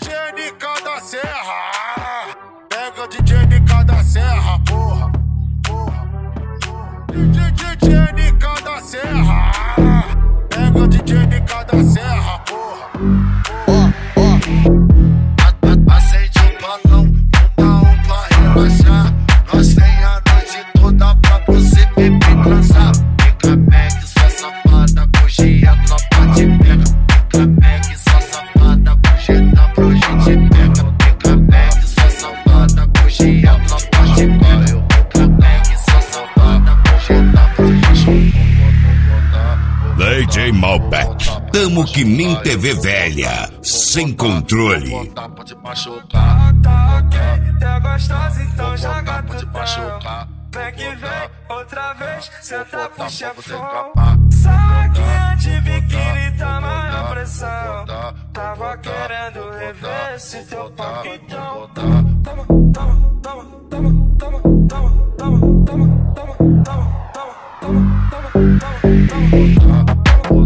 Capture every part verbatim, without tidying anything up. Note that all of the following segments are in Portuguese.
J de cada serra. Pega o D J de cada serra, porra. Porra. D J de cada serra. Pega o D J de cada serra, porra. Ó, ó. Acende o balão, uma um pra relaxar. Nós tem a noite toda pra você beber e transar. Fica meg, sua safada, hoje a tropa te pega. Fica meg, sua safada, hoje dá pra hoje te pega. Fica meg, sua safada, hoje a tropa te pega. Fica meg, sua safada, hoje dá pra hoje D J Malbec, tamo que nem T V velha, sem controle. Pode machucar. Tá ok, tá gostosa, então joga tutão. Vem que vem, outra vez, senta pro chefão. Saquinha de biquíni, tamanha pressão. Tava querendo rever esse teu pau, então toma, toma, toma, toma, toma, toma, toma, toma, toma, toma, toma, toma, toma, toma.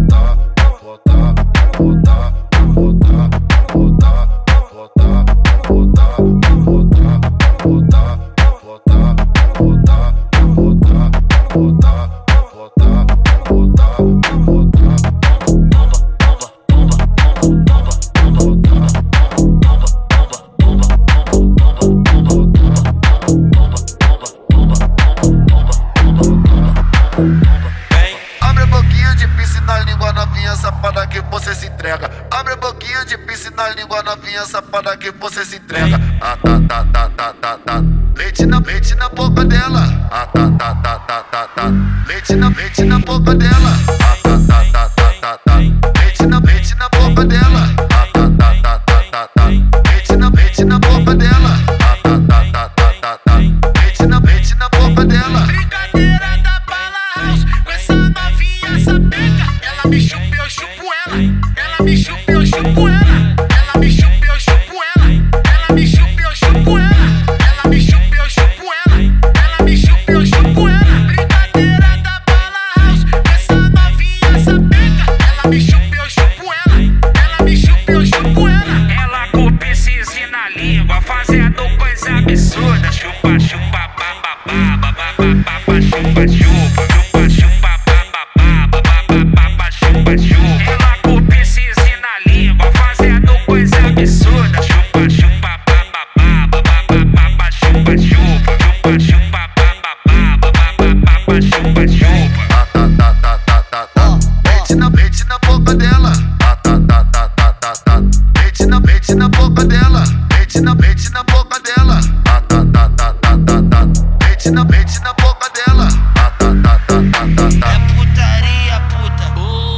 Abre a boquinha de piscina, língua novinha, safada que você se entrega. Abre a boquinha de piscina, língua novinha, safada que você se entrega. Ah, tá, tá, tá, tá, tá, tá. Leite na, leite na boca dela. Ah, tá, tá, tá, tá, tá, tá. Leite na, leite na boca dela. Ah, tá, tá, tá, tá, tá, tá. Leite na, leite na boca dela. Ah, tá, tá, tá, tá, tá, tá. Leite na, leite na boca dela. Ah, tá, tá, tá, tá, tá, tá. Leite na, leite na boca dela. Brincadeira da Bala House, com essa novinha, essa peca. Ela me chupa, eu chupo ela. Ela me chupa, eu chupo ela. Ela me chupa, eu chupo ela. Ela me chupa, eu chupo ela. Ela me chupa, eu chupo ela. Ela me chupa, eu chupo ela. Brincadeira da Bala House, com essa novinha, essa peca. Ela me chupa, eu chupo ela. Ela me chupa, eu chupo ela. Ela com o piscizinho na língua, fazendo coisa absurda. Chupa, chupa, bababá, bababá, chupa, chupa, chupa, chupa, bababá, bababá, chupa, chupa. Ela com o piscizinho na língua, fazendo coisa absurda. Chupa, chupa, bababá, bababá, chupa, chupa, chupa, chupa, bababá, bababá, chupa, chupa. Ah, tá, tá, tá, tá, tá, tá. Leite na, leite na boca dela. Ah, tá, tá, tá, tá, tá, tá. Leite na, leite na boca dela. Leite na, leite na boca dela. Ah, tá, tá, tá, tá, tá, tá. Leite na, leite na boca dela. Ah, tá, tá, tá, tá, tá, tá. É putaria, puta.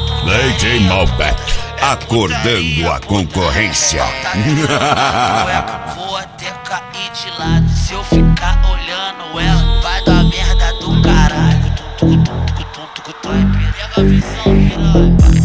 D J Malbec, acordando a concorrência. Vou até cair de lado. Se eu ficar olhando ela, vai dar merda do caralho. Pega a visão, piranha.